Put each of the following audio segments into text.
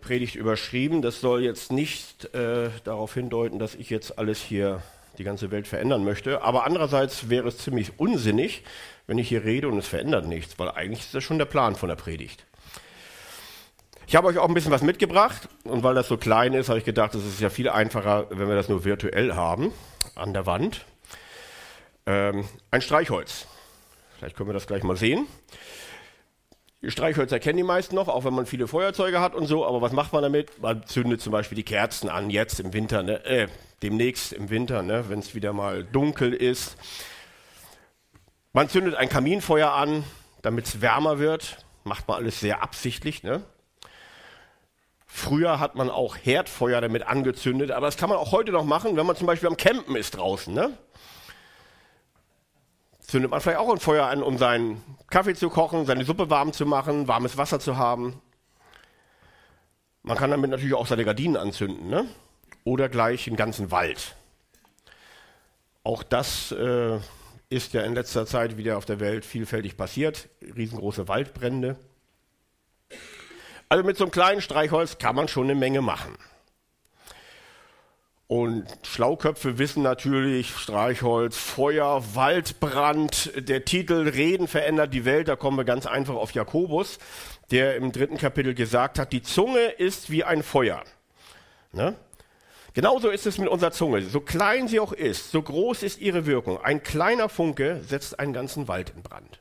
Predigt überschrieben. Das soll jetzt nicht darauf hindeuten, dass ich jetzt alles hier, die ganze Welt verändern möchte. Aber andererseits wäre es ziemlich unsinnig, wenn ich hier rede und es verändert nichts, weil eigentlich ist das schon der Plan von der Predigt. Ich habe euch auch ein bisschen was mitgebracht und weil das so klein ist, habe ich gedacht, es ist ja viel einfacher, wenn wir das nur virtuell haben, an der Wand. Ein Streichholz. Vielleicht können wir das gleich mal sehen. Die Streichhölzer kennen die meisten noch, auch wenn man viele Feuerzeuge hat und so. Aber was macht man damit? Man zündet zum Beispiel die Kerzen an, jetzt im Winter, demnächst im Winter, wenn es wieder mal dunkel ist. Man zündet ein Kaminfeuer an, damit es wärmer wird. Macht man alles sehr absichtlich, ne? Früher hat man auch Herdfeuer damit angezündet, aber das kann man auch heute noch machen, wenn man zum Beispiel am Campen ist draußen, ne? Zündet man vielleicht auch ein Feuer an, um seinen Kaffee zu kochen, seine Suppe warm zu machen, warmes Wasser zu haben. Man kann damit natürlich auch seine Gardinen anzünden, ne? Oder gleich den ganzen Wald. Auch das ist ja in letzter Zeit wieder auf der Welt vielfältig passiert. Riesengroße Waldbrände. Also mit so einem kleinen Streichholz kann man schon eine Menge machen. Und Schlauköpfe wissen natürlich, Streichholz, Feuer, Waldbrand, der Titel Reden verändert die Welt, da kommen wir ganz einfach auf Jakobus, der im 3. Kapitel gesagt hat, die Zunge ist wie ein Feuer. Ne? Genauso ist es mit unserer Zunge, so klein sie auch ist, so groß ist ihre Wirkung. Ein kleiner Funke setzt einen ganzen Wald in Brand.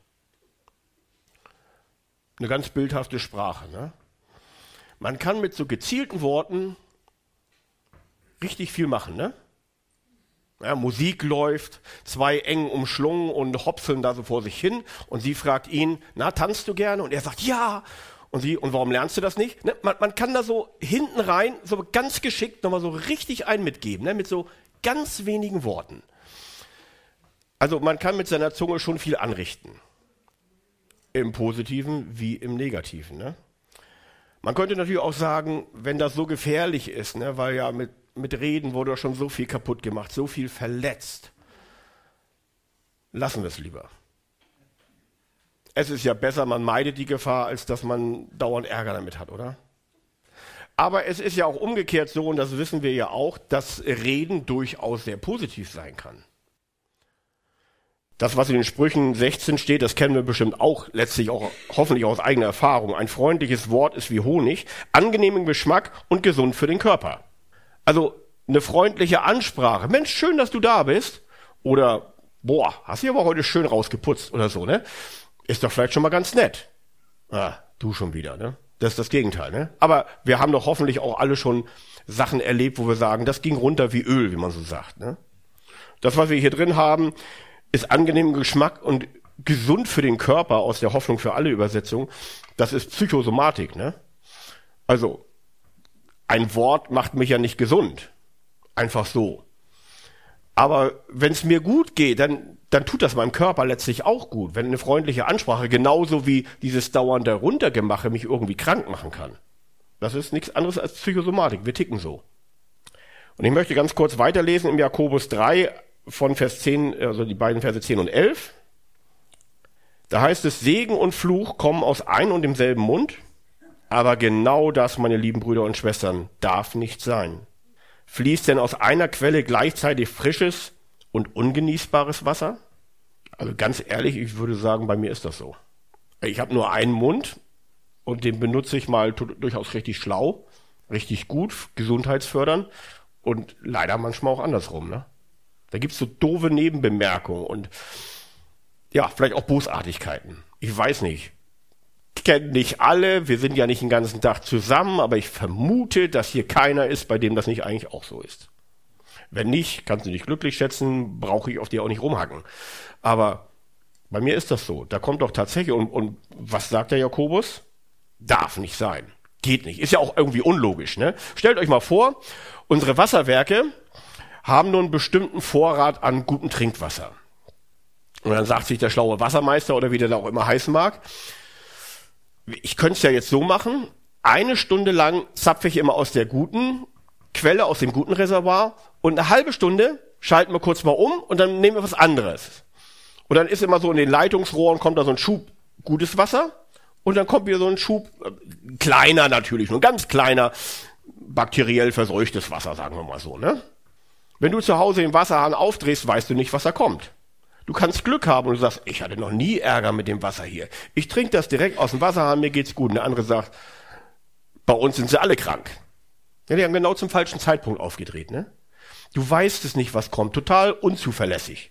Eine ganz bildhafte Sprache, ne? Man kann mit so gezielten Worten richtig viel machen, ne? Ja, Musik läuft, zwei eng umschlungen und hopseln da so vor sich hin und sie fragt ihn, na, tanzt du gerne? Und er sagt, ja. Und sie, und warum lernst du das nicht? Ne? Man kann da so hinten rein, so ganz geschickt nochmal so richtig einen mitgeben, ne? Mit so ganz wenigen Worten. Also man kann mit seiner Zunge schon viel anrichten. Im Positiven wie im Negativen, ne? Man könnte natürlich auch sagen, wenn das so gefährlich ist, ne, weil ja mit Reden wurde schon so viel kaputt gemacht, so viel verletzt, lassen wir es lieber. Es ist ja besser, man meidet die Gefahr, als dass man dauernd Ärger damit hat, oder? Aber es ist ja auch umgekehrt so, und das wissen wir ja auch, dass Reden durchaus sehr positiv sein kann. Das, was in den Sprüchen 16 steht, das kennen wir bestimmt auch, letztlich auch hoffentlich aus eigener Erfahrung. Ein freundliches Wort ist wie Honig, angenehm im Geschmack und gesund für den Körper. Also eine freundliche Ansprache. Mensch, schön, dass du da bist. Oder, boah, hast du aber heute schön rausgeputzt oder so, ne? Ist doch vielleicht schon mal ganz nett. Ah, du schon wieder, ne? Das ist das Gegenteil, ne? Aber wir haben doch hoffentlich auch alle schon Sachen erlebt, wo wir sagen, das ging runter wie Öl, wie man so sagt, ne? Das, was wir hier drin haben, ist angenehm im Geschmack und gesund für den Körper, aus der Hoffnung für alle Übersetzung. Das ist Psychosomatik, ne? Also, ein Wort macht mich ja nicht gesund. Einfach so. Aber wenn es mir gut geht, dann tut das meinem Körper letztlich auch gut. Wenn eine freundliche Ansprache genauso wie dieses dauernde Runtergemache mich irgendwie krank machen kann. Das ist nichts anderes als Psychosomatik. Wir ticken so. Und ich möchte ganz kurz weiterlesen im Jakobus 3, von Vers 10, also die beiden Verse 10 und 11. Da heißt es, Segen und Fluch kommen aus ein und demselben Mund, aber genau das, meine lieben Brüder und Schwestern, darf nicht sein. Fließt denn aus einer Quelle gleichzeitig frisches und ungenießbares Wasser? Also ganz ehrlich, ich würde sagen, bei mir ist das so. Ich habe nur einen Mund und den benutze ich mal durchaus richtig schlau, richtig gut, gesundheitsfördernd und leider manchmal auch andersrum, ne? Da gibt's so doofe Nebenbemerkungen und ja, vielleicht auch Bosartigkeiten. Ich weiß nicht. Kennen nicht alle, wir sind ja nicht den ganzen Tag zusammen, aber ich vermute, dass hier keiner ist, bei dem das nicht eigentlich auch so ist. Wenn nicht, kannst du dich glücklich schätzen, brauche ich auf dir auch nicht rumhacken. Aber bei mir ist das so. Da kommt doch tatsächlich, und was sagt der Jakobus? Darf nicht sein. Geht nicht. Ist ja auch irgendwie unlogisch, ne? Stellt euch mal vor, unsere Wasserwerke haben nur einen bestimmten Vorrat an gutem Trinkwasser. Und dann sagt sich der schlaue Wassermeister oder wie der da auch immer heißen mag, ich könnte es ja jetzt so machen, 1 Stunde lang zapfe ich immer aus der guten Quelle, aus dem guten Reservoir und eine halbe Stunde schalten wir kurz mal um und dann nehmen wir was anderes. Und dann ist immer so in den Leitungsrohren kommt da so ein Schub gutes Wasser Und dann kommt wieder so ein Schub, kleiner natürlich, nur ganz kleiner, bakteriell verseuchtes Wasser, sagen wir mal so, ne? Wenn du zu Hause den Wasserhahn aufdrehst, weißt du nicht, was da kommt. Du kannst Glück haben und du sagst, ich hatte noch nie Ärger mit dem Wasser hier. Ich trinke das direkt aus dem Wasserhahn, mir geht's gut. Und der andere sagt, bei uns sind sie alle krank. Ja, die haben genau zum falschen Zeitpunkt aufgedreht, ne? Du weißt es nicht, was kommt. Total unzuverlässig.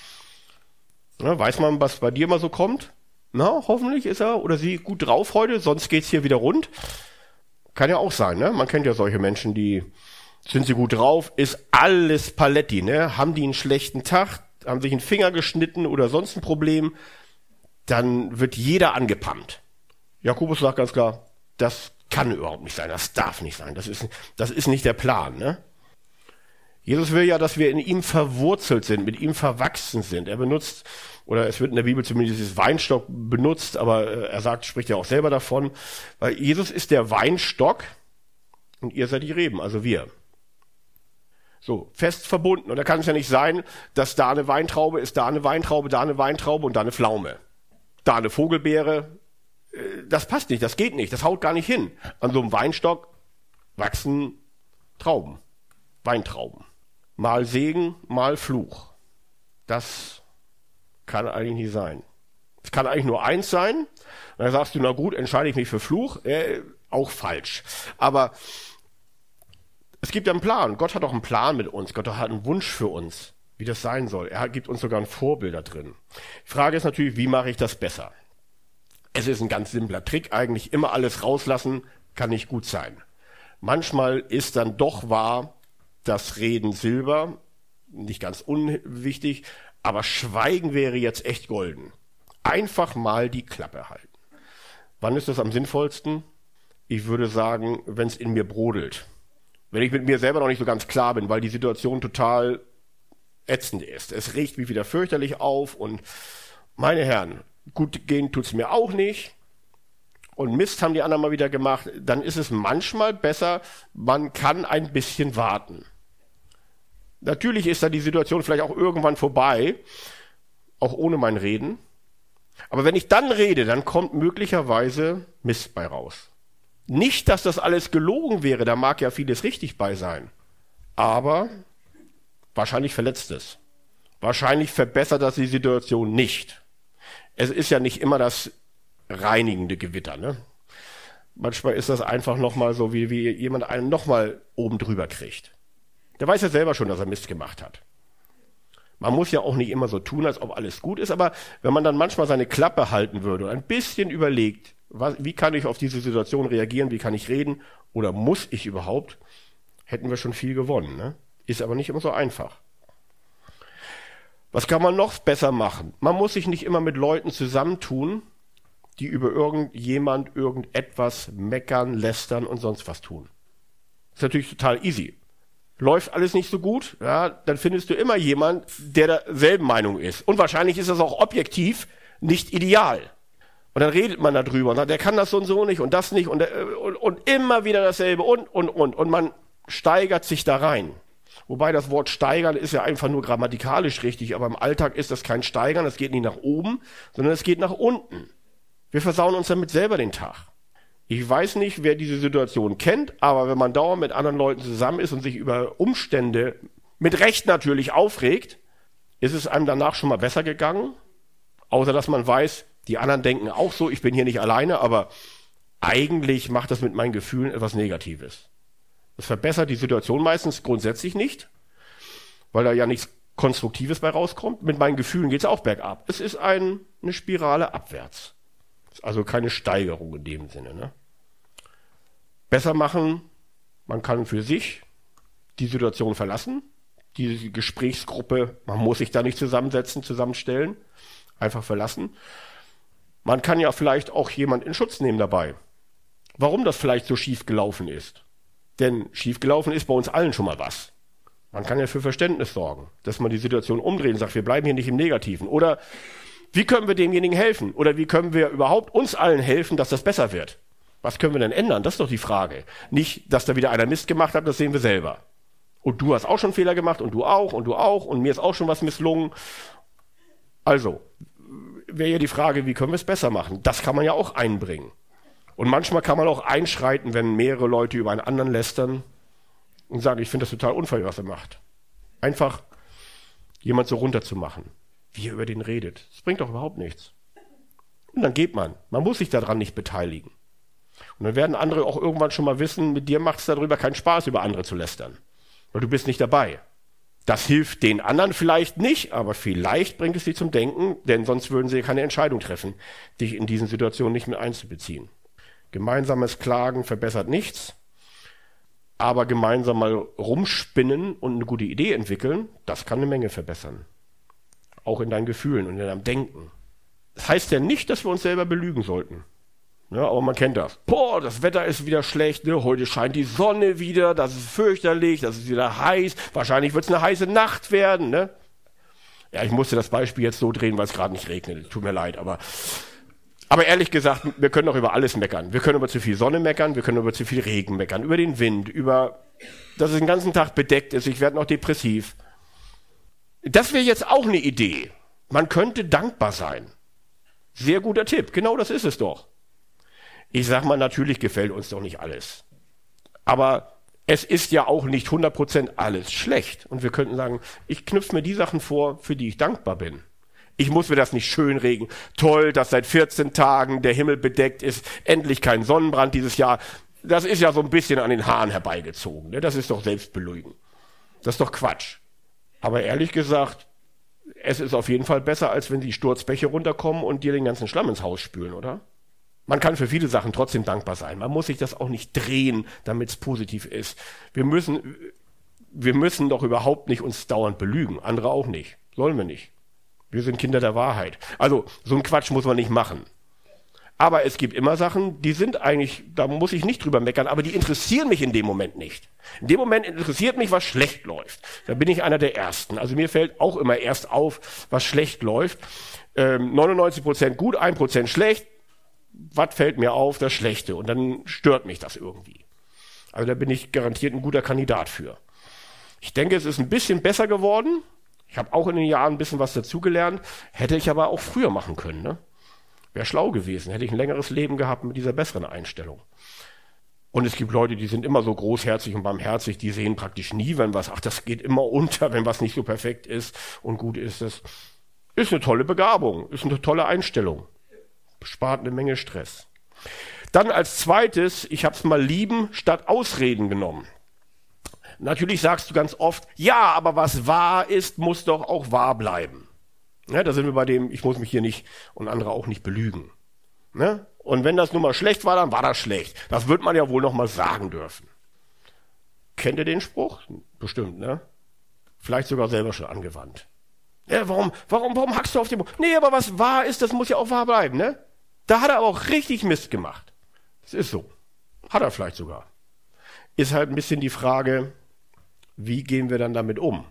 Ja, weiß man, was bei dir mal so kommt? Na, hoffentlich ist er oder sie gut drauf heute, sonst geht's hier wieder rund. Kann ja auch sein, ne? Man kennt ja solche Menschen, die sind sie gut drauf, ist alles Paletti, ne? Haben die einen schlechten Tag, haben sich einen Finger geschnitten oder sonst ein Problem, dann wird jeder angepammt. Jakobus sagt ganz klar, das kann überhaupt nicht sein, das darf nicht sein, das ist nicht der Plan, ne? Jesus will ja, dass wir in ihm verwurzelt sind, mit ihm verwachsen sind. Er benutzt, oder es wird in der Bibel zumindest dieses Weinstock benutzt, aber spricht ja auch selber davon, weil Jesus ist der Weinstock und ihr seid die Reben, also wir. So, fest verbunden. Und da kann es ja nicht sein, dass da eine Weintraube ist, da eine Weintraube, da eine Weintraube und da eine Pflaume. Da eine Vogelbeere. Das passt nicht, das geht nicht, das haut gar nicht hin. An so einem Weinstock wachsen Trauben, Weintrauben. Mal Segen, mal Fluch. Das kann eigentlich nicht sein. Es kann eigentlich nur eins sein. Und dann sagst du, na gut, entscheide ich mich für Fluch. Auch falsch. Aber es gibt ja einen Plan. Gott hat auch einen Plan mit uns. Gott hat einen Wunsch für uns, wie das sein soll. Er gibt uns sogar ein Vorbild da drin. Die Frage ist natürlich, wie mache ich das besser? Es ist ein ganz simpler Trick. Eigentlich immer alles rauslassen, kann nicht gut sein. Manchmal ist dann doch wahr, das Reden Silber, nicht ganz unwichtig, aber Schweigen wäre jetzt echt golden. Einfach mal die Klappe halten. Wann ist das am sinnvollsten? Ich würde sagen, wenn es in mir brodelt. Wenn ich mit mir selber noch nicht so ganz klar bin, weil die Situation total ätzend ist. Es riecht mich wieder fürchterlich auf und meine Herren, gut gehen tut's mir auch nicht. Und Mist haben die anderen mal wieder gemacht. Dann ist es manchmal besser, man kann ein bisschen warten. Natürlich ist da die Situation vielleicht auch irgendwann vorbei, auch ohne mein Reden. Aber wenn ich dann rede, dann kommt möglicherweise Mist bei raus. Nicht, dass das alles gelogen wäre, da mag ja vieles richtig bei sein. Aber wahrscheinlich verletzt es. Wahrscheinlich verbessert das die Situation nicht. Es ist ja nicht immer das reinigende Gewitter, ne? Manchmal ist das einfach nochmal so, wie jemand einen nochmal oben drüber kriegt. Der weiß ja selber schon, dass er Mist gemacht hat. Man muss ja auch nicht immer so tun, als ob alles gut ist, aber wenn man dann manchmal seine Klappe halten würde und ein bisschen überlegt, wie kann ich auf diese Situation reagieren, wie kann ich reden oder muss ich überhaupt, hätten wir schon viel gewonnen, ne? Ist aber nicht immer so einfach. Was kann man noch besser machen? Man muss sich nicht immer mit Leuten zusammentun, die über irgendetwas meckern, lästern und sonst was tun. Das ist natürlich total easy. Läuft alles nicht so gut, ja, dann findest du immer jemand, der derselben Meinung ist. Und wahrscheinlich ist das auch objektiv nicht ideal. Und dann redet man darüber und sagt, der kann das so und so nicht und das nicht und immer wieder dasselbe und man steigert sich da rein. Wobei das Wort steigern ist ja einfach nur grammatikalisch richtig, aber im Alltag ist das kein Steigern, das geht nicht nach oben, sondern es geht nach unten. Wir versauen uns damit selber den Tag. Ich weiß nicht, wer diese Situation kennt, aber wenn man dauernd mit anderen Leuten zusammen ist und sich über Umstände mit Recht natürlich aufregt, ist es einem danach schon mal besser gegangen. Außer dass man weiß, die anderen denken auch so, ich bin hier nicht alleine, aber eigentlich macht das mit meinen Gefühlen etwas Negatives. Das verbessert die Situation meistens grundsätzlich nicht, weil da ja nichts Konstruktives bei rauskommt. Mit meinen Gefühlen geht es auch bergab. Es ist eine Spirale abwärts. Also keine Steigerung in dem Sinne, ne? Besser machen, man kann für sich die Situation verlassen, die Gesprächsgruppe, man muss sich da nicht zusammenstellen, einfach verlassen. Man kann ja vielleicht auch jemand in Schutz nehmen dabei. Warum das vielleicht so schief gelaufen ist. Denn schief gelaufen ist bei uns allen schon mal was. Man kann ja für Verständnis sorgen, dass man die Situation umdreht und sagt, wir bleiben hier nicht im Negativen. Oder wie können wir demjenigen helfen? Oder wie können wir überhaupt uns allen helfen, dass das besser wird? Was können wir denn ändern? Das ist doch die Frage. Nicht, dass da wieder einer Mist gemacht hat, das sehen wir selber. Und du hast auch schon Fehler gemacht und du auch und mir ist auch schon was misslungen. Also, wäre ja die Frage, wie können wir es besser machen? Das kann man ja auch einbringen. Und manchmal kann man auch einschreiten, wenn mehrere Leute über einen anderen lästern und sagen, ich finde das total unfair, was er macht. Einfach jemand so runterzumachen, wie er über den redet. Das bringt doch überhaupt nichts. Und dann geht man. Man muss sich daran nicht beteiligen. Und dann werden andere auch irgendwann schon mal wissen, mit dir macht es darüber keinen Spaß, über andere zu lästern. Weil du bist nicht dabei. Das hilft den anderen vielleicht nicht, aber vielleicht bringt es sie zum Denken, denn sonst würden sie keine Entscheidung treffen, dich in diesen Situationen nicht mit einzubeziehen. Gemeinsames Klagen verbessert nichts, aber gemeinsam mal rumspinnen und eine gute Idee entwickeln, das kann eine Menge verbessern. Auch in deinen Gefühlen und in deinem Denken. Das heißt ja nicht, dass wir uns selber belügen sollten. Ja, aber man kennt das. Boah, das Wetter ist wieder schlecht, ne? Heute scheint die Sonne wieder, das ist fürchterlich, das ist wieder heiß. Wahrscheinlich wird es eine heiße Nacht werden, ne? Ja, ich musste das Beispiel jetzt so drehen, weil es gerade nicht regnet. Tut mir leid, aber ehrlich gesagt, wir können doch über alles meckern. Wir können über zu viel Sonne meckern, wir können über zu viel Regen meckern, über den Wind, über, dass es den ganzen Tag bedeckt ist, ich werde noch depressiv. Das wäre jetzt auch eine Idee. Man könnte dankbar sein. Sehr guter Tipp, genau das ist es doch. Ich sag mal, natürlich gefällt uns doch nicht alles. Aber es ist ja auch nicht 100% alles schlecht. Und wir könnten sagen, ich knüpfe mir die Sachen vor, für die ich dankbar bin. Ich muss mir das nicht schönreden. Toll, dass seit 14 Tagen der Himmel bedeckt ist. Endlich kein Sonnenbrand dieses Jahr. Das ist ja so ein bisschen an den Haaren herbeigezogen. Ne? Das ist doch Selbstbelugen. Das ist doch Quatsch. Aber ehrlich gesagt, es ist auf jeden Fall besser, als wenn die Sturzbäche runterkommen und dir den ganzen Schlamm ins Haus spülen, oder? Man kann für viele Sachen trotzdem dankbar sein. Man muss sich das auch nicht drehen, damit es positiv ist. Wir müssen doch überhaupt nicht uns dauernd belügen. Andere auch nicht. Sollen wir nicht. Wir sind Kinder der Wahrheit. Also, so einen Quatsch muss man nicht machen. Aber es gibt immer Sachen, die sind eigentlich, da muss ich nicht drüber meckern, aber die interessieren mich in dem Moment nicht. In dem Moment interessiert mich, was schlecht läuft. Da bin ich einer der Ersten. Also mir fällt auch immer erst auf, was schlecht läuft. 99% gut, 1% schlecht. Was fällt mir auf? Das Schlechte. Und dann stört mich das irgendwie. Also da bin ich garantiert ein guter Kandidat für. Ich denke, es ist ein bisschen besser geworden. Ich habe auch in den Jahren ein bisschen was dazugelernt. Hätte ich aber auch früher machen können. Ne? Wäre schlau gewesen. Hätte ich ein längeres Leben gehabt mit dieser besseren Einstellung. Und es gibt Leute, die sind immer so großherzig und barmherzig. Die sehen praktisch nie, wenn was, das geht immer unter, wenn was nicht so perfekt ist und gut ist. Das ist eine tolle Begabung. Ist eine tolle Einstellung. Spart eine Menge Stress. Dann als zweites, ich habe es mal lieben statt Ausreden genommen. Natürlich sagst du ganz oft, ja, aber was wahr ist, muss doch auch wahr bleiben. Ja, da sind wir bei dem, ich muss mich hier nicht und andere auch nicht belügen. Ne? Und wenn das nun mal schlecht war, dann war das schlecht. Das wird man ja wohl noch mal sagen dürfen. Kennt ihr den Spruch? Bestimmt, ne? Vielleicht sogar selber schon angewandt. Ja, warum hackst du auf den Boden? Nee, aber was wahr ist, das muss ja auch wahr bleiben, ne? Da hat er aber auch richtig Mist gemacht. Das ist so. Hat er vielleicht sogar. Ist halt ein bisschen die Frage, wie gehen wir dann damit um?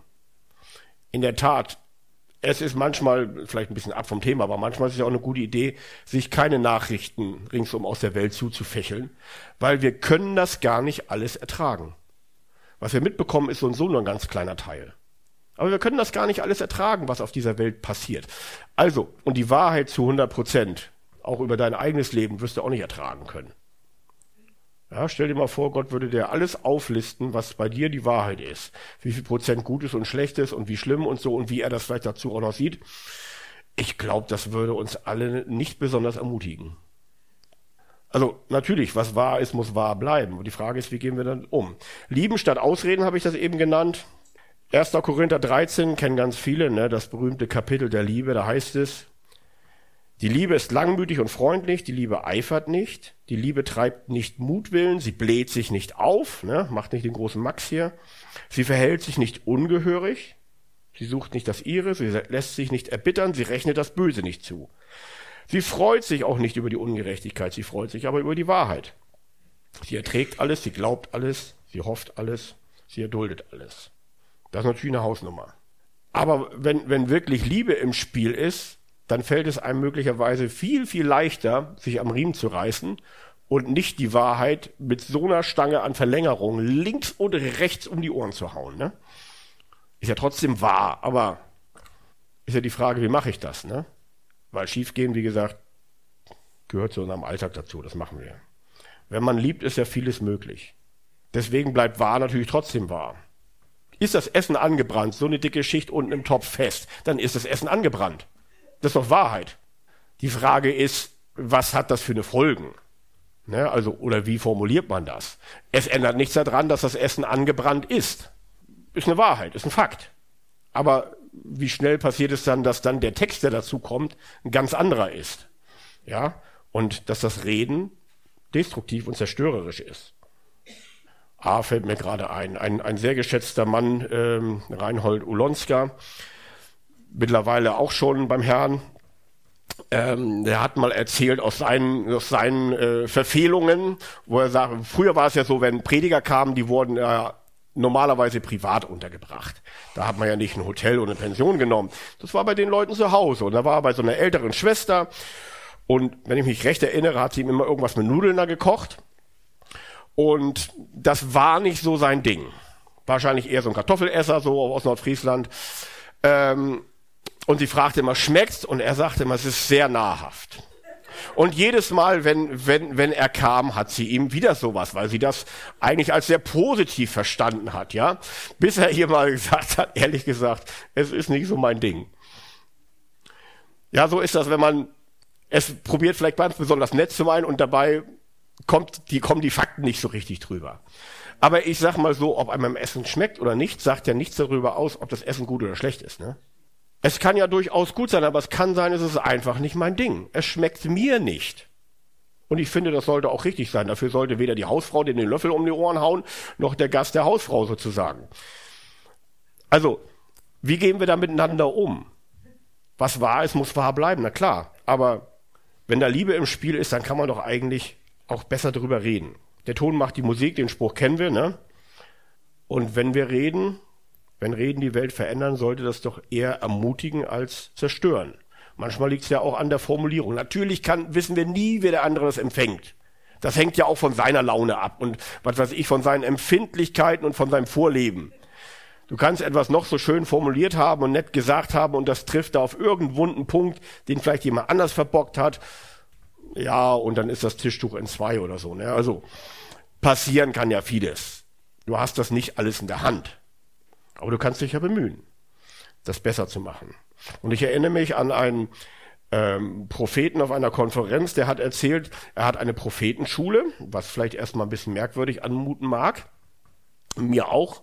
In der Tat, es ist manchmal, vielleicht ein bisschen ab vom Thema, aber manchmal ist es ja auch eine gute Idee, sich keine Nachrichten ringsum aus der Welt zuzufächeln, weil wir können das gar nicht alles ertragen. Was wir mitbekommen, ist so und so nur ein ganz kleiner Teil. Aber wir können das gar nicht alles ertragen, was auf dieser Welt passiert. Also, und die Wahrheit zu 100%, auch über dein eigenes Leben, wirst du auch nicht ertragen können. Ja, stell dir mal vor, Gott würde dir alles auflisten, was bei dir die Wahrheit ist. Wie viel Prozent Gutes und Schlechtes und wie schlimm und so und wie er das vielleicht dazu auch noch sieht. Ich glaube, das würde uns alle nicht besonders ermutigen. Also natürlich, was wahr ist, muss wahr bleiben. Und die Frage ist, wie gehen wir dann um? Lieben statt Ausreden habe ich das eben genannt. 1. Korinther 13 kennen ganz viele, ne, das berühmte Kapitel der Liebe, da heißt es, die Liebe ist langmütig und freundlich, die Liebe eifert nicht, die Liebe treibt nicht Mutwillen, sie bläht sich nicht auf, ne, macht nicht den großen Max hier, sie verhält sich nicht ungehörig, sie sucht nicht das Ihre, sie lässt sich nicht erbittern, sie rechnet das Böse nicht zu. Sie freut sich auch nicht über die Ungerechtigkeit, sie freut sich aber über die Wahrheit. Sie erträgt alles, sie glaubt alles, sie hofft alles, sie erduldet alles. Das ist natürlich eine Hausnummer. Aber wenn wirklich Liebe im Spiel ist, dann fällt es einem möglicherweise viel, viel leichter, sich am Riemen zu reißen und nicht die Wahrheit mit so einer Stange an Verlängerung links und rechts um die Ohren zu hauen. Ne? Ist ja trotzdem wahr, aber ist ja die Frage, wie mache ich das? Ne? Weil schiefgehen, wie gesagt, gehört zu unserem Alltag dazu, das machen wir. Wenn man liebt, ist ja vieles möglich. Deswegen bleibt wahr natürlich trotzdem wahr. Ist das Essen angebrannt, so eine dicke Schicht unten im Topf fest, dann ist das Essen angebrannt. Das ist doch Wahrheit. Die Frage ist, was hat das für eine Folgen? Ne, also, oder wie formuliert man das? Es ändert nichts daran, dass das Essen angebrannt ist. Ist eine Wahrheit, ist ein Fakt. Aber wie schnell passiert es dann, dass dann der Text, der dazu kommt, ein ganz anderer ist? Ja, und dass das Reden destruktiv und zerstörerisch ist. Fällt mir gerade ein sehr geschätzter Mann, Reinhold Ulonska, mittlerweile auch schon beim Herrn, der hat mal erzählt aus seinen Verfehlungen, wo er sagt, früher war es ja so, wenn Prediger kamen, die wurden normalerweise privat untergebracht. Da hat man ja nicht ein Hotel oder eine Pension genommen. Das war bei den Leuten zu Hause. Und da war er bei so einer älteren Schwester. Und wenn ich mich recht erinnere, hat sie ihm immer irgendwas mit Nudeln da gekocht. Und das war nicht so sein Ding. Wahrscheinlich eher so ein Kartoffelesser, so aus Nordfriesland. Und sie fragte immer, schmeckt's? Und er sagte immer, es ist sehr nahrhaft. Und jedes Mal, wenn er kam, hat sie ihm wieder sowas, weil sie das eigentlich als sehr positiv verstanden hat, ja. Bis er ihr mal gesagt hat, ehrlich gesagt, es ist nicht so mein Ding. Ja, so ist das, wenn man es probiert, vielleicht ganz besonders nett zu meinen und dabei kommen die Fakten nicht so richtig drüber. Aber ich sag mal so, ob einem Essen schmeckt oder nicht, sagt ja nichts darüber aus, ob das Essen gut oder schlecht ist, ne? Es kann ja durchaus gut sein, aber es kann sein, es ist einfach nicht mein Ding. Es schmeckt mir nicht. Und ich finde, das sollte auch richtig sein. Dafür sollte weder die Hausfrau den Löffel um die Ohren hauen, noch der Gast der Hausfrau sozusagen. Also, wie gehen wir da miteinander um? Was wahr ist, muss wahr bleiben, na klar. Aber wenn da Liebe im Spiel ist, dann kann man doch eigentlich auch besser drüber reden. Der Ton macht die Musik, den Spruch kennen wir, ne? Und wenn Reden die Welt verändern, sollte das doch eher ermutigen als zerstören. Manchmal liegt es ja auch an der Formulierung. Natürlich wissen wir nie, wer der andere das empfängt. Das hängt ja auch von seiner Laune ab und was weiß ich, von seinen Empfindlichkeiten und von seinem Vorleben. Du kannst etwas noch so schön formuliert haben und nett gesagt haben und das trifft da auf irgendeinen wunden Punkt, den vielleicht jemand anders verbockt hat. Ja, und dann ist das Tischtuch entzwei oder so. Ne? Also passieren kann ja vieles. Du hast das nicht alles in der Hand. Aber du kannst dich ja bemühen, das besser zu machen. Und ich erinnere mich an einen Propheten auf einer Konferenz, der hat erzählt, er hat eine Prophetenschule, was vielleicht erstmal ein bisschen merkwürdig anmuten mag, mir auch.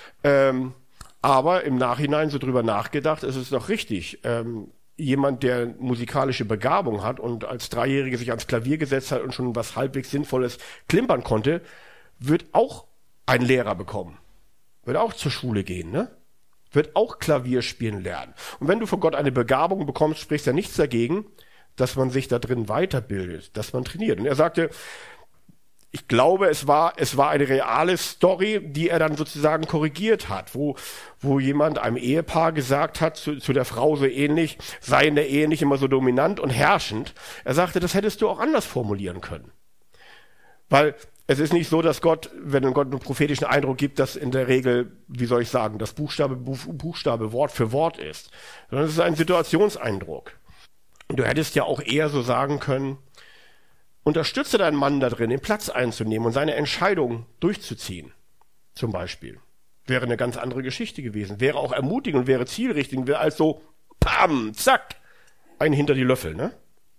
Aber im Nachhinein so drüber nachgedacht, ist es doch richtig. Jemand, der musikalische Begabung hat und als Dreijähriger sich ans Klavier gesetzt hat und schon was halbwegs Sinnvolles klimpern konnte, wird auch einen Lehrer bekommen. Wird auch zur Schule gehen, ne? Wird auch Klavier spielen lernen. Und wenn du von Gott eine Begabung bekommst, spricht ja nichts dagegen, dass man sich da drin weiterbildet, dass man trainiert. Und er sagte, ich glaube, es war eine reale Story, die er dann sozusagen korrigiert hat, wo jemand einem Ehepaar gesagt hat, zu der Frau so ähnlich, sei in der Ehe nicht immer so dominant und herrschend. Er sagte, das hättest du auch anders formulieren können. Weil es ist nicht so, dass Gott, wenn Gott einen prophetischen Eindruck gibt, dass in der Regel, wie soll ich sagen, das Buchstabe Wort für Wort ist. Sondern es ist ein Situationseindruck. Und du hättest ja auch eher so sagen können, unterstütze deinen Mann da drin, den Platz einzunehmen und seine Entscheidung durchzuziehen. Zum Beispiel. Wäre eine ganz andere Geschichte gewesen. Wäre auch ermutigend und wäre zielrichtig. Wäre als so, pam, zack, ein hinter die Löffel, ne?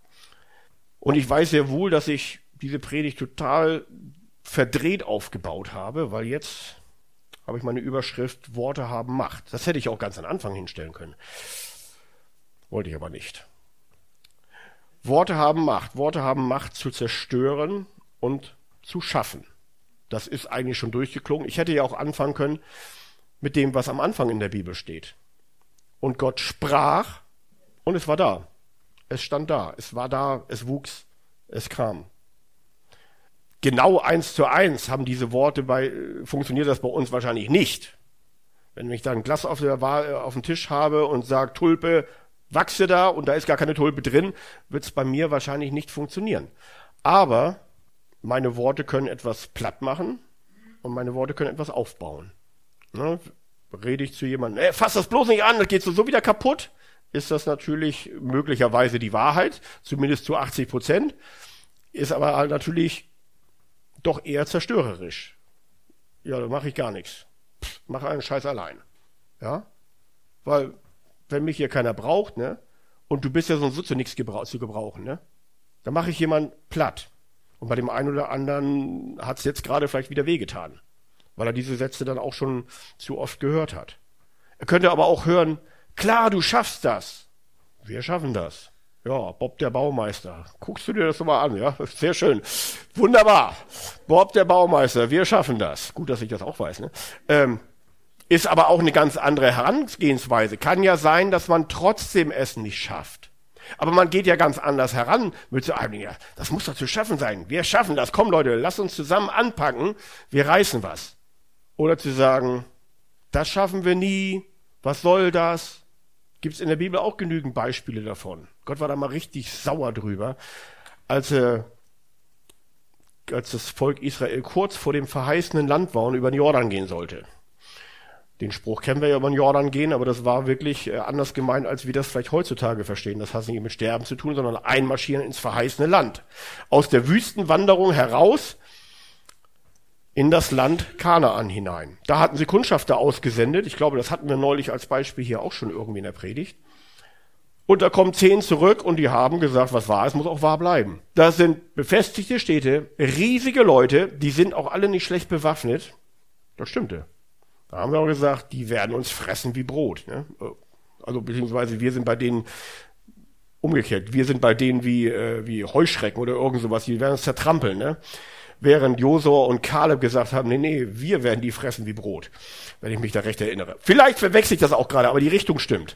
Und ich weiß sehr wohl, dass ich diese Predigt total verdreht aufgebaut habe, weil jetzt habe ich meine Überschrift Worte haben Macht. Das hätte ich auch ganz am Anfang hinstellen können. Wollte ich aber nicht. Worte haben Macht. Worte haben Macht zu zerstören und zu schaffen. Das ist eigentlich schon durchgeklungen. Ich hätte ja auch anfangen können mit dem, was am Anfang in der Bibel steht. Und Gott sprach und es war da. Es stand da. Es war da. Es wuchs. Es kam. Genau 1:1 haben diese Worte funktioniert das bei uns wahrscheinlich nicht. Wenn ich da ein Glas auf dem Tisch habe und sage, Tulpe, wachse da und da ist gar keine Tulpe drin, wird es bei mir wahrscheinlich nicht funktionieren. Aber meine Worte können etwas platt machen und meine Worte können etwas aufbauen. Ne? Rede ich zu jemandem, fass das bloß nicht an, das geht so wieder kaputt. ist das natürlich möglicherweise die Wahrheit, zumindest zu 80%, ist aber halt natürlich doch eher zerstörerisch. Ja, da mache ich gar nichts. Mache einen Scheiß allein. Ja? Weil, wenn mich hier keiner braucht, ne, und du bist ja sonst zu nichts zu gebrauchen, ne, dann mache ich jemanden platt. Und bei dem einen oder anderen hat es jetzt gerade vielleicht wieder wehgetan, weil er diese Sätze dann auch schon zu oft gehört hat. Er könnte aber auch hören, klar, du schaffst das. Wir schaffen das. Ja, Bob der Baumeister. Guckst du dir das mal an, ja? Sehr schön. Wunderbar. Bob der Baumeister, wir schaffen das. Gut, dass ich das auch weiß, ne? Ist aber auch eine ganz andere Herangehensweise. Kann ja sein, dass man trotzdem es nicht schafft. Aber man geht ja ganz anders heran mit so einem, ja, das muss doch zu schaffen sein. Wir schaffen das. Komm Leute, lasst uns zusammen anpacken. Wir reißen was. Oder zu sagen, das schaffen wir nie. Was soll das? Gibt es in der Bibel auch genügend Beispiele davon. Gott war da mal richtig sauer drüber, als das Volk Israel kurz vor dem verheißenen Land war und über den Jordan gehen sollte. Den Spruch kennen wir ja, über den Jordan gehen, aber das war wirklich anders gemeint, als wir das vielleicht heutzutage verstehen. Das hat nicht mit Sterben zu tun, sondern einmarschieren ins verheißene Land. Aus der Wüstenwanderung heraus in das Land Kanaan hinein. Da hatten sie Kundschafter ausgesendet. Ich glaube, das hatten wir neulich als Beispiel hier auch schon irgendwie in der Predigt. Und da kommen 10 zurück und die haben gesagt, was wahr ist, muss auch wahr bleiben. Das sind befestigte Städte, riesige Leute, die sind auch alle nicht schlecht bewaffnet. Das stimmte. Da haben wir auch gesagt, die werden uns fressen wie Brot. Ne? Also beziehungsweise wir sind bei denen umgekehrt. Wir sind bei denen wie Heuschrecken oder irgend sowas. Die werden uns zertrampeln. Ne? Während Josua und Kaleb gesagt haben, nee, wir werden die fressen wie Brot. Wenn ich mich da recht erinnere. Vielleicht verwechsel ich das auch gerade, aber die Richtung stimmt.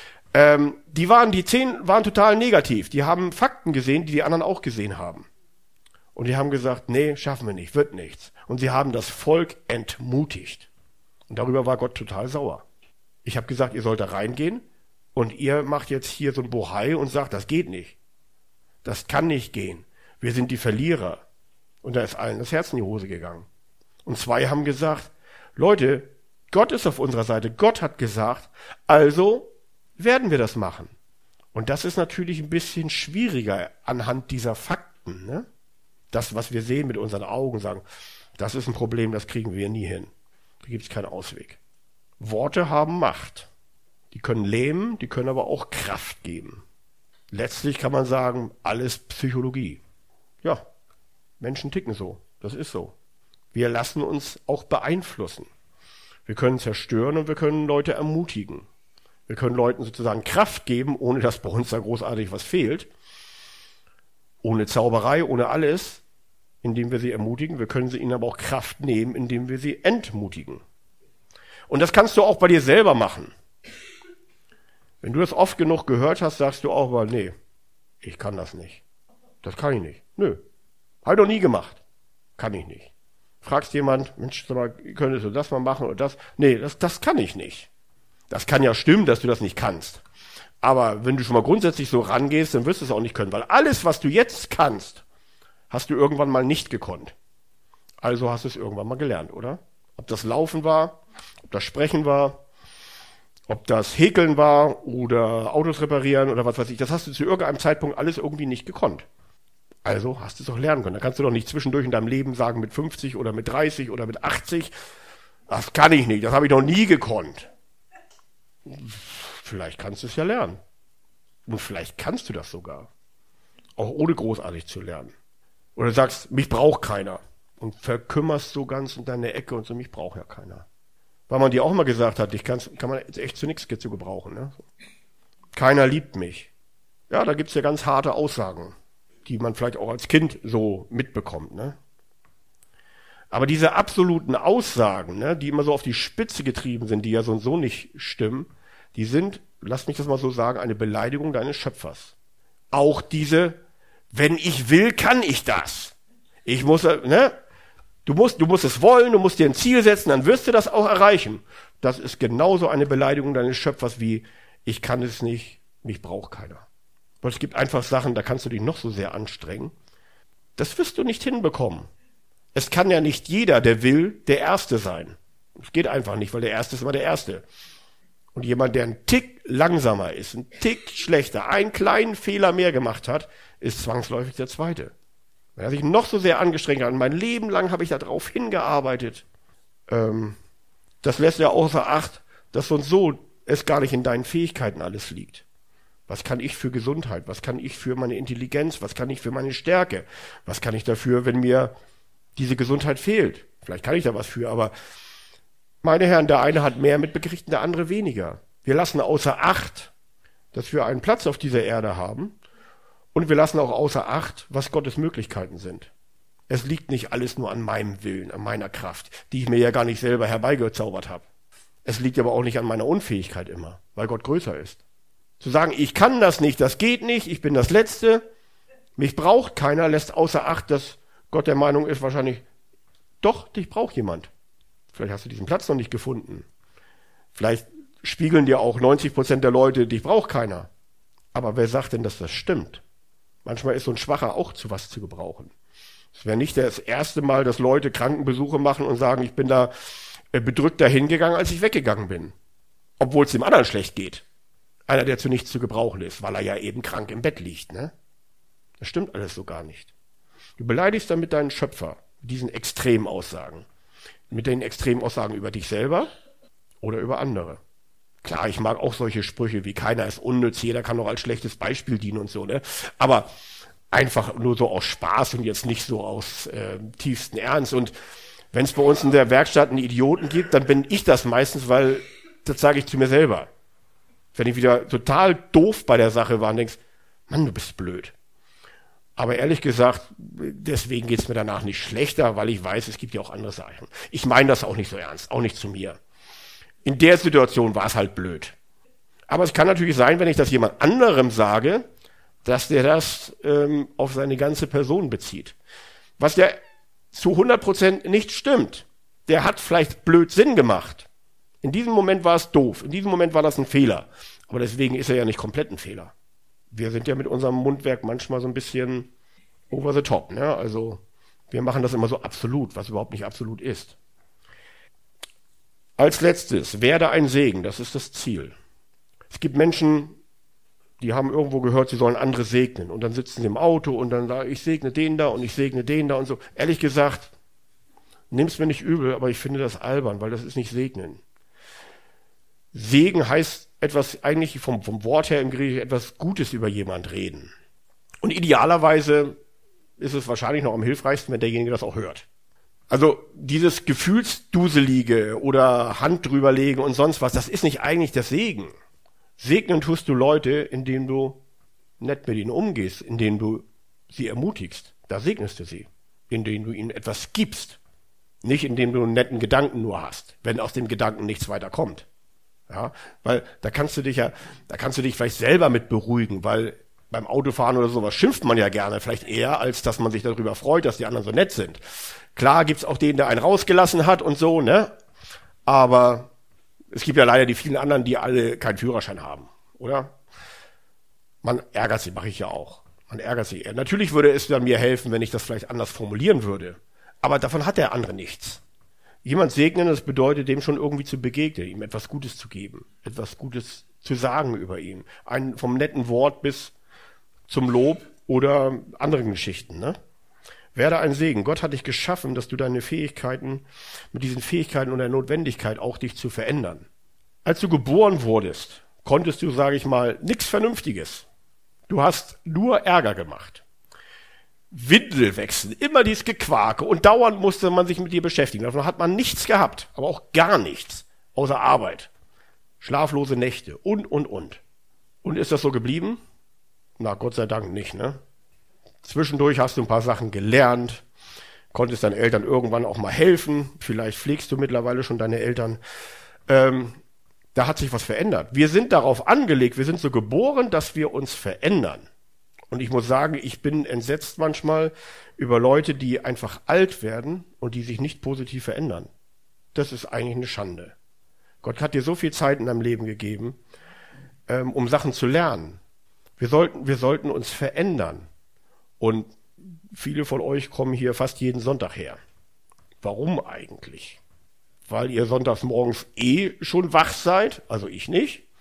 Die 10 waren total negativ. Die haben Fakten gesehen, die die anderen auch gesehen haben. Und die haben gesagt, nee, schaffen wir nicht, wird nichts. Und sie haben das Volk entmutigt. Und darüber war Gott total sauer. Ich habe gesagt, ihr sollt da reingehen und ihr macht jetzt hier so ein Bohai und sagt, das geht nicht. Das kann nicht gehen. Wir sind die Verlierer. Und da ist allen das Herz in die Hose gegangen. Und 2 haben gesagt, Leute, Gott ist auf unserer Seite. Gott hat gesagt, also werden wir das machen. Und das ist natürlich ein bisschen schwieriger anhand dieser Fakten. Ne? Das, was wir sehen mit unseren Augen, sagen, das ist ein Problem, das kriegen wir nie hin. Da gibt es keinen Ausweg. Worte haben Macht. Die können lähmen, die können aber auch Kraft geben. Letztlich kann man sagen, alles Psychologie. Ja, Menschen ticken so. Das ist so. Wir lassen uns auch beeinflussen. Wir können zerstören und wir können Leute ermutigen. Wir können Leuten sozusagen Kraft geben, ohne dass bei uns da großartig was fehlt. Ohne Zauberei, ohne alles, indem wir sie ermutigen. Wir können ihnen aber auch Kraft nehmen, indem wir sie entmutigen. Und das kannst du auch bei dir selber machen. Wenn du das oft genug gehört hast, sagst du auch mal, nee, ich kann das nicht. Das kann ich nicht. Nö. Habe ich noch nie gemacht. Kann ich nicht. Fragst jemand, Mensch, sag mal, könntest du das mal machen oder das? Nee, das kann ich nicht. Das kann ja stimmen, dass du das nicht kannst. Aber wenn du schon mal grundsätzlich so rangehst, dann wirst du es auch nicht können. Weil alles, was du jetzt kannst, hast du irgendwann mal nicht gekonnt. Also hast du es irgendwann mal gelernt, oder? Ob das Laufen war, ob das Sprechen war, ob das Häkeln war oder Autos reparieren oder was weiß ich. Das hast du zu irgendeinem Zeitpunkt alles irgendwie nicht gekonnt. Also hast du es doch lernen können. Da kannst du doch nicht zwischendurch in deinem Leben sagen, mit 50 oder mit 30 oder mit 80, das kann ich nicht, das habe ich noch nie gekonnt. Vielleicht kannst du es ja lernen. Und vielleicht kannst du das sogar. Auch ohne großartig zu lernen. Oder du sagst, mich braucht keiner. Und verkümmerst so ganz in deine Ecke und so, mich braucht ja keiner. Weil man dir auch mal gesagt hat, kann man jetzt echt zu nichts zu gebrauchen. Ne? Keiner liebt mich. Ja, da gibt's ja ganz harte Aussagen, die man vielleicht auch als Kind so mitbekommt. Ne? Aber diese absoluten Aussagen, ne, die immer so auf die Spitze getrieben sind, die ja so und so nicht stimmen, die sind, lass mich das mal so sagen, eine Beleidigung deines Schöpfers. Auch diese, wenn ich will, kann ich das. Ich muss, ne? Du musst es wollen, du musst dir ein Ziel setzen, dann wirst du das auch erreichen. Das ist genauso eine Beleidigung deines Schöpfers wie, ich kann es nicht, mich braucht keiner. Weil es gibt einfach Sachen, da kannst du dich noch so sehr anstrengen. Das wirst du nicht hinbekommen. Es kann ja nicht jeder, der will, der Erste sein. Es geht einfach nicht, weil der Erste ist immer der Erste. Und jemand, der einen Tick langsamer ist, ein Tick schlechter, einen kleinen Fehler mehr gemacht hat, ist zwangsläufig der zweite. Wenn er sich noch so sehr angestrengt hat, mein Leben lang habe ich da drauf hingearbeitet, das lässt ja außer Acht, dass sonst so es gar nicht in deinen Fähigkeiten alles liegt. Was kann ich für Gesundheit? Was kann ich für meine Intelligenz? Was kann ich für meine Stärke? Was kann ich dafür, wenn mir diese Gesundheit fehlt? Vielleicht kann ich da was für, aber meine Herren, der eine hat mehr mitbekriegt, der andere weniger. Wir lassen außer Acht, dass wir einen Platz auf dieser Erde haben, und wir lassen auch außer Acht, was Gottes Möglichkeiten sind. Es liegt nicht alles nur an meinem Willen, an meiner Kraft, die ich mir ja gar nicht selber herbeigezaubert habe. Es liegt aber auch nicht an meiner Unfähigkeit immer, weil Gott größer ist. Zu sagen, ich kann das nicht, das geht nicht, ich bin das Letzte, mich braucht keiner, lässt außer Acht, dass Gott der Meinung ist wahrscheinlich, doch, dich braucht jemand. Vielleicht hast du diesen Platz noch nicht gefunden. Vielleicht spiegeln dir auch 90% der Leute, dich braucht keiner. Aber wer sagt denn, dass das stimmt? Manchmal ist so ein Schwacher auch zu was zu gebrauchen. Es wäre nicht das erste Mal, dass Leute Krankenbesuche machen und sagen, ich bin da bedrückt dahin gegangen, als ich weggegangen bin. Obwohl es dem anderen schlecht geht. Einer, der zu nichts zu gebrauchen ist, weil er ja eben krank im Bett liegt, ne? Das stimmt alles so gar nicht. Du beleidigst damit deinen Schöpfer, mit diesen Extremaussagen. Mit den Extremaussagen über dich selber oder über andere. Klar, ich mag auch solche Sprüche wie keiner ist unnütz, jeder kann doch als schlechtes Beispiel dienen und so, ne? Aber einfach nur so aus Spaß und jetzt nicht so aus tiefstem Ernst. Und wenn es bei uns in der Werkstatt einen Idioten gibt, dann bin ich das meistens, weil das sage ich zu mir selber. Wenn ich wieder total doof bei der Sache war und denkst, Mann, du bist blöd. Aber ehrlich gesagt, deswegen geht's mir danach nicht schlechter, weil ich weiß, es gibt ja auch andere Sachen. Ich meine das auch nicht so ernst, auch nicht zu mir. In der Situation war es halt blöd. Aber es kann natürlich sein, wenn ich das jemand anderem sage, dass der das auf seine ganze Person bezieht. Was ja zu 100% nicht stimmt. Der hat vielleicht Blödsinn gemacht. In diesem Moment war es doof. In diesem Moment war das ein Fehler. Aber deswegen ist er ja nicht komplett ein Fehler. Wir sind ja mit unserem Mundwerk manchmal so ein bisschen over the top, ne? Also wir machen das immer so absolut, was überhaupt nicht absolut ist. Als letztes, werde ein Segen, das ist das Ziel. Es gibt Menschen, die haben irgendwo gehört, sie sollen andere segnen. Und dann sitzen sie im Auto und dann sagen, ich segne den da und ich segne den da und so. Ehrlich gesagt, nimm's mir nicht übel, aber ich finde das albern, weil das ist nicht segnen. Segen heißt etwas, eigentlich vom Wort her im Griechischen, etwas Gutes über jemand reden. Und idealerweise ist es wahrscheinlich noch am hilfreichsten, wenn derjenige das auch hört. Also dieses Gefühlsduselige oder Hand drüberlegen und sonst was, das ist nicht eigentlich der Segen. Segnen tust du Leute, indem du nett mit ihnen umgehst, indem du sie ermutigst. Da segnest du sie, indem du ihnen etwas gibst. Nicht indem du einen netten Gedanken nur hast, wenn aus dem Gedanken nichts weiter kommt. Ja, weil da kannst du dich vielleicht selber mit beruhigen, weil beim Autofahren oder sowas schimpft man ja gerne, vielleicht eher, als dass man sich darüber freut, dass die anderen so nett sind. Klar gibt's auch den, der einen rausgelassen hat und so, ne? Aber es gibt ja leider die vielen anderen, die alle keinen Führerschein haben, oder? Man ärgert sich, mache ich ja auch. Man ärgert sich. Natürlich würde es dann mir helfen, wenn ich das vielleicht anders formulieren würde. Aber davon hat der andere nichts. Jemand segnen, das bedeutet, dem schon irgendwie zu begegnen, ihm etwas Gutes zu geben, etwas Gutes zu sagen über ihn. Vom netten Wort bis zum Lob oder anderen Geschichten, ne? Werde ein Segen. Gott hat dich geschaffen, dass du deine Fähigkeiten, mit diesen Fähigkeiten und der Notwendigkeit auch dich zu verändern. Als du geboren wurdest, konntest du, sage ich mal, nichts Vernünftiges. Du hast nur Ärger gemacht. Windel wechseln, immer dieses Gequake und dauernd musste man sich mit dir beschäftigen. Davon hat man nichts gehabt, aber auch gar nichts, außer Arbeit. Schlaflose Nächte und. Und ist das so geblieben? Na, Gott sei Dank nicht, ne? Zwischendurch hast du ein paar Sachen gelernt, konntest deinen Eltern irgendwann auch mal helfen, vielleicht pflegst du mittlerweile schon deine Eltern. Da hat sich was verändert. Wir sind darauf angelegt, wir sind so geboren, dass wir uns verändern. Und ich muss sagen, ich bin entsetzt manchmal über Leute, die einfach alt werden und die sich nicht positiv verändern. Das ist eigentlich eine Schande. Gott hat dir so viel Zeit in deinem Leben gegeben, um Sachen zu lernen. Wir sollten uns verändern. Und viele von euch kommen hier fast jeden Sonntag her. Warum eigentlich? Weil ihr sonntags morgens schon wach seid, also ich nicht.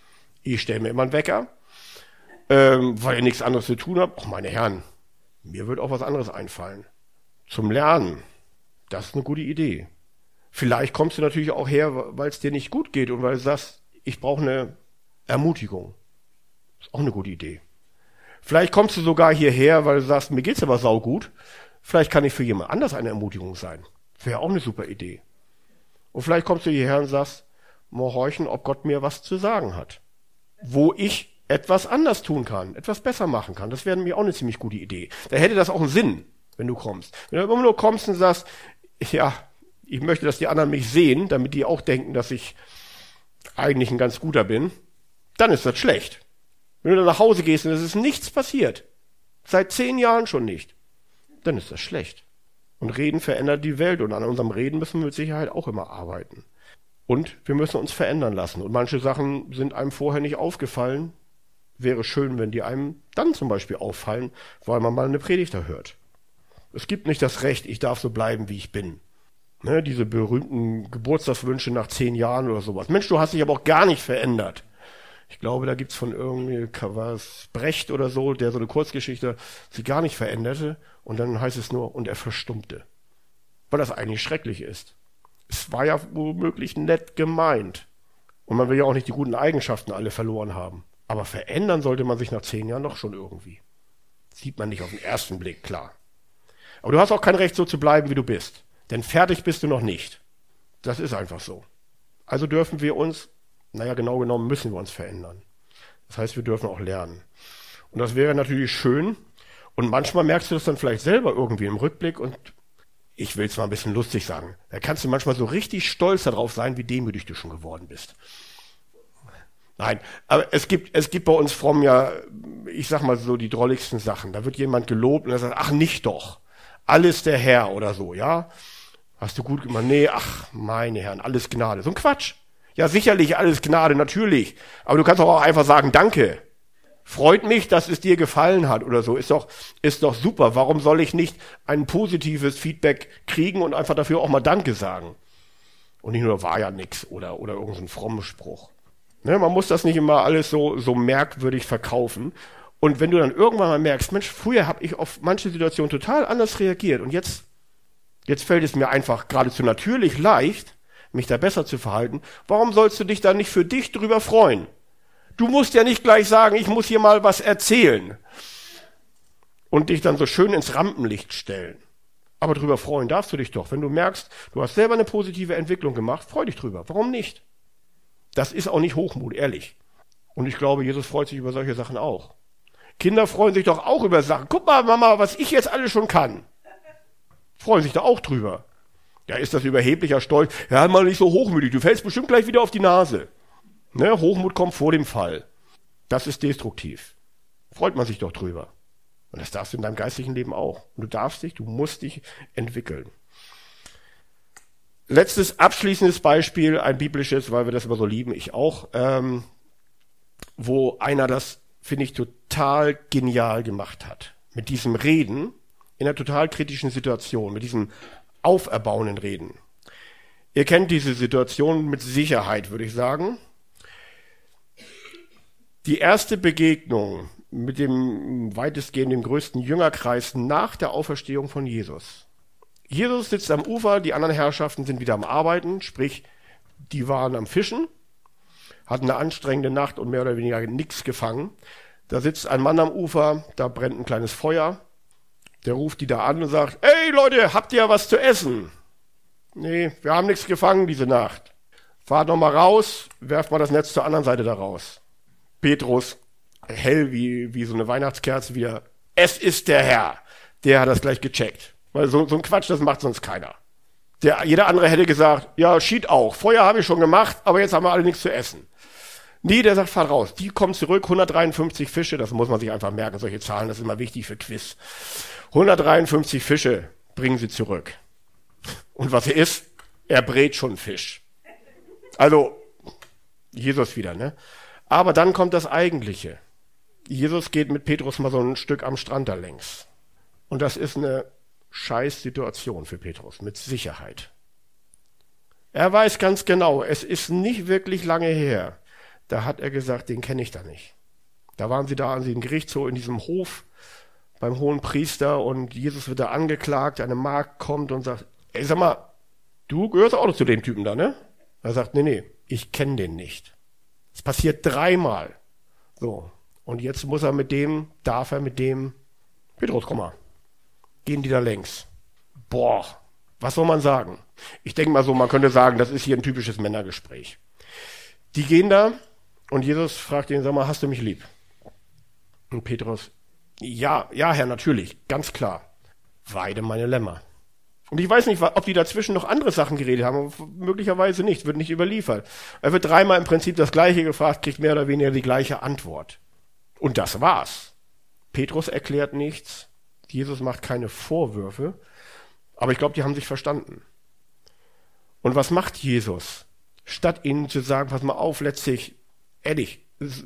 Ich stelle mir immer einen Wecker, weil ich nichts anderes zu tun habe. Ach, meine Herren, mir wird auch was anderes einfallen. Zum Lernen, das ist eine gute Idee. Vielleicht kommst du natürlich auch her, weil es dir nicht gut geht und weil du sagst, ich brauche eine Ermutigung. Ist auch eine gute Idee. Vielleicht kommst du sogar hierher, weil du sagst, mir geht's aber saugut. Vielleicht kann ich für jemand anders eine Ermutigung sein. Wäre auch eine super Idee. Und vielleicht kommst du hierher und sagst, mal horchen, ob Gott mir was zu sagen hat. Wo ich etwas anders tun kann, etwas besser machen kann. Das wäre mir auch eine ziemlich gute Idee. Da hätte das auch einen Sinn, wenn du kommst. Wenn du immer nur kommst und sagst, ja, ich möchte, dass die anderen mich sehen, damit die auch denken, dass ich eigentlich ein ganz guter bin, dann ist das schlecht. Wenn du dann nach Hause gehst und es ist nichts passiert, seit 10 Jahren schon nicht, dann ist das schlecht. Und Reden verändert die Welt und an unserem Reden müssen wir mit Sicherheit auch immer arbeiten. Und wir müssen uns verändern lassen. Und manche Sachen sind einem vorher nicht aufgefallen. Wäre schön, wenn die einem dann zum Beispiel auffallen, weil man mal eine Predigt da hört. Es gibt nicht das Recht, ich darf so bleiben, wie ich bin. Ne, diese berühmten Geburtstagswünsche nach 10 Jahren oder sowas. Mensch, du hast dich aber auch gar nicht verändert. Ich glaube, da gibt's von irgendwie was Brecht oder so, der so eine Kurzgeschichte sich gar nicht veränderte. Und dann heißt es nur, und er verstummte. Weil das eigentlich schrecklich ist. Es war ja womöglich nett gemeint. Und man will ja auch nicht die guten Eigenschaften alle verloren haben. Aber verändern sollte man sich nach 10 Jahren doch schon irgendwie. Sieht man nicht auf den ersten Blick, klar. Aber du hast auch kein Recht, so zu bleiben, wie du bist. Denn fertig bist du noch nicht. Das ist einfach so. Also dürfen wir uns, genau genommen müssen wir uns verändern. Das heißt, wir dürfen auch lernen. Und das wäre natürlich schön. Und manchmal merkst du das dann vielleicht selber irgendwie im Rückblick und ich will es mal ein bisschen lustig sagen. Da kannst du manchmal so richtig stolz darauf sein, wie demütig du schon geworden bist. Nein, aber es gibt bei uns Frommen ja, ich sag mal so, die drolligsten Sachen. Da wird jemand gelobt und er sagt, ach nicht doch, alles der Herr oder so, ja. Hast du gut gemacht? Nee, ach, meine Herren, alles Gnade. So ein Quatsch. Ja, sicherlich alles Gnade, natürlich. Aber du kannst auch einfach sagen, danke. Freut mich, dass es dir gefallen hat oder so. Ist doch super. Warum soll ich nicht ein positives Feedback kriegen und einfach dafür auch mal Danke sagen? Und nicht nur, war ja nix oder irgendein frommer Spruch. Ne, man muss das nicht immer alles so merkwürdig verkaufen. Und wenn du dann irgendwann mal merkst, Mensch, früher habe ich auf manche Situationen total anders reagiert und jetzt fällt es mir einfach geradezu natürlich leicht, mich da besser zu verhalten. Warum sollst du dich da nicht für dich drüber freuen? Du musst ja nicht gleich sagen, ich muss hier mal was erzählen und dich dann so schön ins Rampenlicht stellen. Aber drüber freuen darfst du dich doch. Wenn du merkst, du hast selber eine positive Entwicklung gemacht, freu dich drüber. Warum nicht? Das ist auch nicht Hochmut, ehrlich. Und ich glaube, Jesus freut sich über solche Sachen auch. Kinder freuen sich doch auch über Sachen. Guck mal, Mama, was ich jetzt alles schon kann. Freuen sich da auch drüber. Ja, ist das überheblicher Stolz? Ja, mal nicht so hochmütig. Du fällst bestimmt gleich wieder auf die Nase. Ne? Hochmut kommt vor dem Fall. Das ist destruktiv. Freut man sich doch drüber. Und das darfst du in deinem geistlichen Leben auch. Und du musst dich entwickeln. Letztes abschließendes Beispiel, ein biblisches, weil wir das immer so lieben, ich auch, wo einer das, finde ich, total genial gemacht hat. Mit diesem Reden in einer total kritischen Situation, mit diesem auferbauenden Reden. Ihr kennt diese Situation mit Sicherheit, würde ich sagen. Die erste Begegnung mit dem weitestgehend dem größten Jüngerkreis nach der Auferstehung von Jesus. Jesus sitzt am Ufer, die anderen Herrschaften sind wieder am Arbeiten, sprich, die waren am Fischen, hatten eine anstrengende Nacht und mehr oder weniger nichts gefangen. Da sitzt ein Mann am Ufer, da brennt ein kleines Feuer. Der ruft die da an und sagt, ey Leute, habt ihr was zu essen? Nee, wir haben nichts gefangen diese Nacht. Fahrt noch mal raus, werft mal das Netz zur anderen Seite da raus. Petrus, hell wie so eine Weihnachtskerze wieder, es ist der Herr. Der hat das gleich gecheckt. Weil so ein Quatsch, das macht sonst keiner. Jeder andere hätte gesagt, ja, schied auch, Feuer habe ich schon gemacht, aber jetzt haben wir alle nichts zu essen. Nee, der sagt, fahrt raus. Die kommen zurück, 153 Fische, das muss man sich einfach merken, solche Zahlen, das ist immer wichtig für Quiz. 153 Fische bringen sie zurück. Und was er isst, er brät schon Fisch. Also, Jesus wieder, ne? Aber dann kommt das Eigentliche. Jesus geht mit Petrus mal so ein Stück am Strand da längs. Und das ist eine Scheißsituation für Petrus, mit Sicherheit. Er weiß ganz genau, es ist nicht wirklich lange her, Da hat er gesagt, den kenne ich da nicht. Da waren sie da an diesem Gerichtshof, in diesem Hof beim hohen Priester und Jesus wird da angeklagt, eine Magd kommt und sagt, ey, sag mal, du gehörst auch noch zu dem Typen da, ne? Er sagt, nee, ich kenne den nicht. Es passiert 3-mal. So. Und jetzt darf er mit dem, Petrus, komm mal. Gehen die da längs. Boah, was soll man sagen? Ich denke mal so, man könnte sagen, das ist hier ein typisches Männergespräch. Die gehen da und Jesus fragt ihn, sag mal, hast du mich lieb? Und Petrus, ja, Herr, natürlich, ganz klar. Weide meine Lämmer. Und ich weiß nicht, ob die dazwischen noch andere Sachen geredet haben, aber möglicherweise nicht, wird nicht überliefert. Er wird 3-mal im Prinzip das Gleiche gefragt, kriegt mehr oder weniger die gleiche Antwort. Und das war's. Petrus erklärt nichts, Jesus macht keine Vorwürfe, aber ich glaube, die haben sich verstanden. Und was macht Jesus? Statt ihnen zu sagen, pass mal auf, letztlich, ehrlich,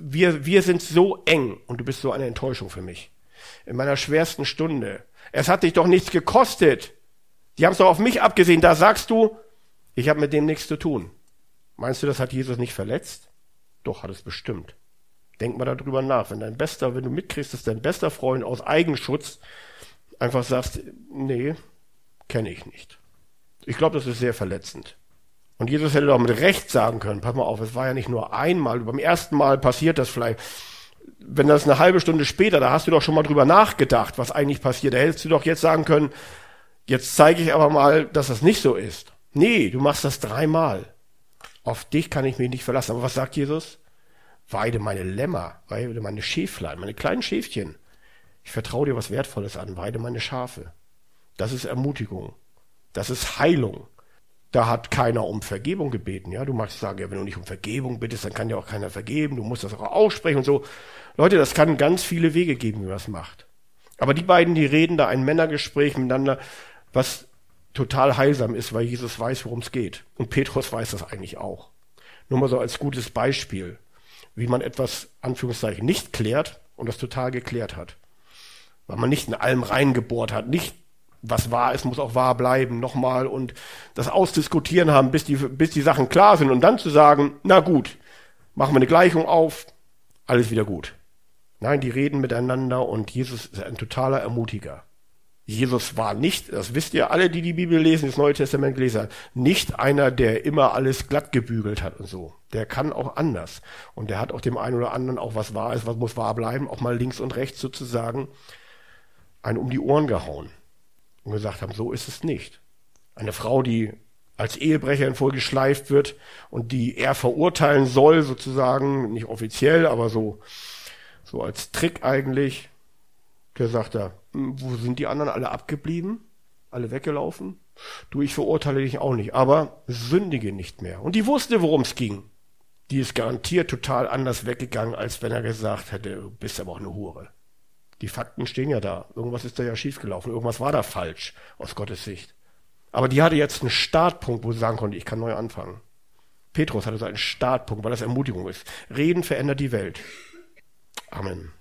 wir sind so eng und du bist so eine Enttäuschung für mich. In meiner schwersten Stunde. Es hat dich doch nichts gekostet. Die haben es doch auf mich abgesehen. Da sagst du, ich habe mit dem nichts zu tun. Meinst du, das hat Jesus nicht verletzt? Doch, hat es bestimmt. Denk mal darüber nach. Wenn du mitkriegst, dass dein bester Freund aus Eigenschutz einfach sagst, nee, kenne ich nicht. Ich glaube, das ist sehr verletzend. Und Jesus hätte doch mit Recht sagen können, pass mal auf, es war ja nicht nur einmal, beim ersten Mal passiert das vielleicht. Wenn das eine halbe Stunde später, da hast du doch schon mal drüber nachgedacht, was eigentlich passiert. Da hättest du doch jetzt sagen können, jetzt zeige ich aber mal, dass das nicht so ist. Nee, du machst das 3-mal. Auf dich kann ich mich nicht verlassen. Aber was sagt Jesus? Weide meine Lämmer, weide meine Schäflein, meine kleinen Schäfchen. Ich vertraue dir was Wertvolles an, weide meine Schafe. Das ist Ermutigung. Das ist Heilung. Da hat keiner um Vergebung gebeten. Ja, du magst sagen, ja, wenn du nicht um Vergebung bittest, dann kann dir auch keiner vergeben. Du musst das auch aussprechen und so. Leute, das kann ganz viele Wege geben, wie man das macht. Aber die beiden, die reden da ein Männergespräch miteinander, was total heilsam ist, weil Jesus weiß, worum es geht. Und Petrus weiß das eigentlich auch. Nur mal so als gutes Beispiel, wie man etwas, Anführungszeichen, nicht klärt und das total geklärt hat. Weil man nicht in allem reingebohrt hat, nicht was wahr ist, muss auch wahr bleiben, nochmal und das ausdiskutieren haben, bis die Sachen klar sind und dann zu sagen, na gut, machen wir eine Gleichung auf, alles wieder gut. Nein, die reden miteinander und Jesus ist ein totaler Ermutiger. Jesus war nicht, das wisst ihr alle, die die Bibel lesen, das Neue Testament gelesen haben, nicht einer, der immer alles glatt gebügelt hat und so. Der kann auch anders. Und der hat auch dem einen oder anderen, auch was wahr ist, was muss wahr bleiben, auch mal links und rechts sozusagen, einen um die Ohren gehauen. Und gesagt haben, so ist es nicht. Eine Frau, die als Ehebrecherin vorgeschleift wird und die er verurteilen soll, sozusagen, nicht offiziell, aber so als Trick eigentlich, der sagt da, wo sind die anderen alle abgeblieben? Alle weggelaufen? Du, ich verurteile dich auch nicht, aber sündige nicht mehr. Und die wusste, worum es ging. Die ist garantiert total anders weggegangen, als wenn er gesagt hätte, du bist aber auch eine Hure. Die Fakten stehen ja da. Irgendwas ist da ja schiefgelaufen. Irgendwas war da falsch, aus Gottes Sicht. Aber die hatte jetzt einen Startpunkt, wo sie sagen konnte, ich kann neu anfangen. Petrus hatte so einen Startpunkt, weil das Ermutigung ist. Reden verändert die Welt. Amen.